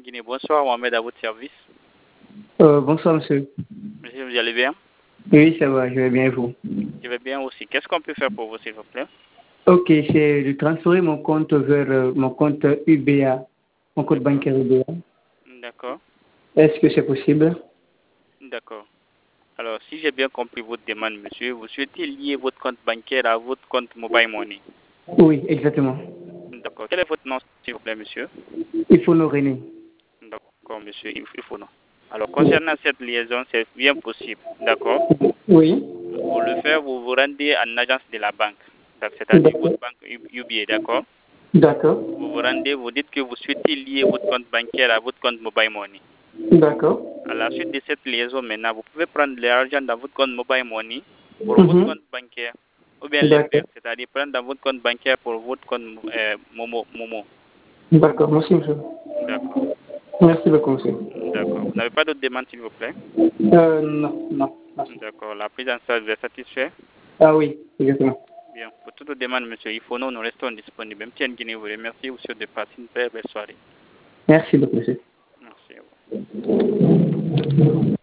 Guinée. Bonsoir, Mohamed, à votre service. Bonsoir, monsieur. Monsieur, vous allez bien? Oui, ça va, je vais bien et vous? Je vais bien aussi. Qu'est-ce qu'on peut faire pour vous, s'il vous plaît? Ok, c'est de transférer mon compte vers mon compte UBA, mon compte bancaire UBA. D'accord. Est-ce que c'est possible? D'accord. Alors, si j'ai bien compris votre demande, monsieur, vous souhaitez lier votre compte bancaire à votre compte mobile money. Oui, exactement. D'accord. Quel est votre nom, s'il vous plaît, monsieur? Il faut nous René. D'accord, monsieur, il faut non. Alors, concernant cette liaison, c'est bien possible. D'accord. Oui. Pour le faire, vous vous rendez en agence de la banque. C'est-à-dire votre banque UBA, d'accord? D'accord. Vous vous rendez, vous dites que vous souhaitez lier votre compte bancaire à votre compte mobile money. D'accord. À la suite de cette liaison, maintenant, vous pouvez prendre l'argent dans votre compte mobile money pour votre compte bancaire, ou bien l'inverse, c'est-à-dire prendre dans votre compte bancaire pour votre compte Momo. D'accord, merci, monsieur. D'accord. Merci beaucoup, monsieur. D'accord. Vous n'avez pas d'autres demandes, s'il vous plaît? Non, non. Merci. D'accord. La prise en charge vous est satisfait? Ah oui, exactement. Bien. Pour toute demande, monsieur Ifono, nous restons disponibles. Même si Guinée vous remercie, vous souhaite de passer une très belle soirée. Merci beaucoup, monsieur. Merci à vous.